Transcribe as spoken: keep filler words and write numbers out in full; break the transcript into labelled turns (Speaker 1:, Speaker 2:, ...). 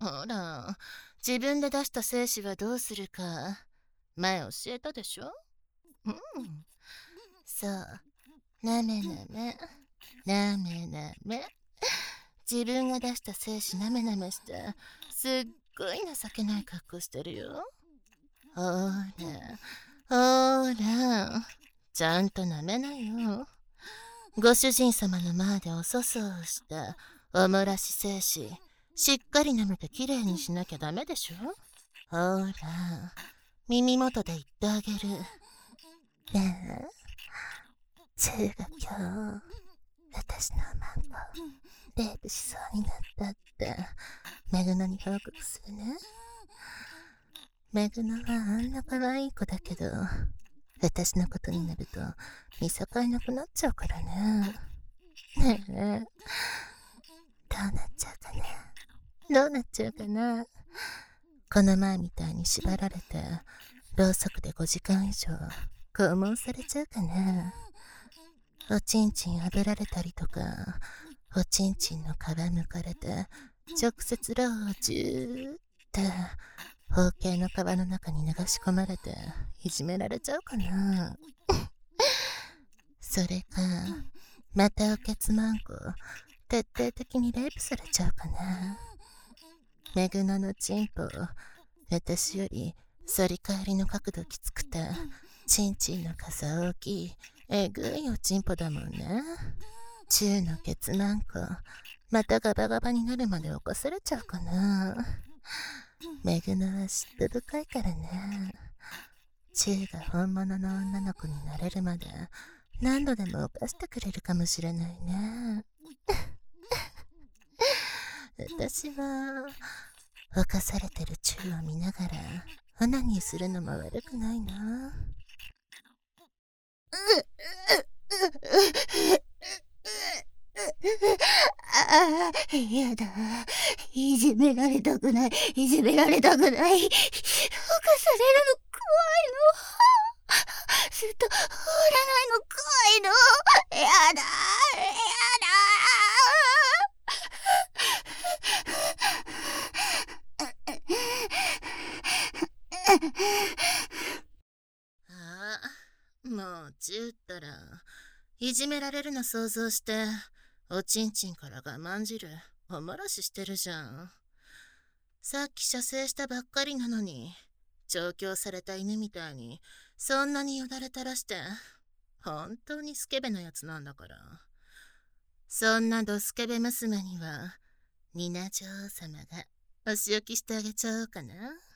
Speaker 1: ほら、自分で出した精子はどうするか、前教えたでしょ。うん。そう。なめなめ。なめなめ。自分が出した精子なめなめして、すっごい情けない格好してるよ。ほら、ほら、ちゃんとなめなよ。ご主人様の前でおそそをして、おもらし精子、しっかり舐めてきれいにしなきゃダメでしょ。ほら、耳元で言ってあげる。ねえ、チューが今日、私のマンコ、レイプしそうになったって、メグノに報告するね。メグノはあんな可愛い子だけど、私のことになると見境なくなっちゃうからね。ねえ、どうなっちゃうかな。どうなっちゃうかな。この前みたいに縛られて、ろうそくでごじかん以上拷問されちゃうかな。おちんちん炙られたりとか、おちんちんの皮むかれて、直接ロージューって包茎の皮の中に流し込まれていじめられちゃうかな。それか、またおけつまんこ徹底的にレイプされちゃうかな。メグノのチンポ、私より反り返りの角度きつくて、チンチンの傘大きい、えぐいおちんぽだもんね。中のケツまんこ、またガバガバになるまで起こされちゃうかな。メグノは嫉妬深いからね。中が本物の女の子になれるまで何度でも犯してくれるかもしれないね。私は犯されてるチューを見ながらオナニーするのも悪くないな。ああ、やだ。いじめられたくない。いじめられたくない。犯されるの怖いの。ずっと放らないの怖いの。やだ。やだ。ああ、もうチューったら、いじめられるの想像して、おちんちんから我慢汁、おもらししてるじゃん。さっき射精したばっかりなのに、調教された犬みたいに、そんなによだれ垂らして、本当にスケベなやつなんだから。そんなドスケベ娘には、ニナ女王様がお仕置きしてあげちゃおうかな。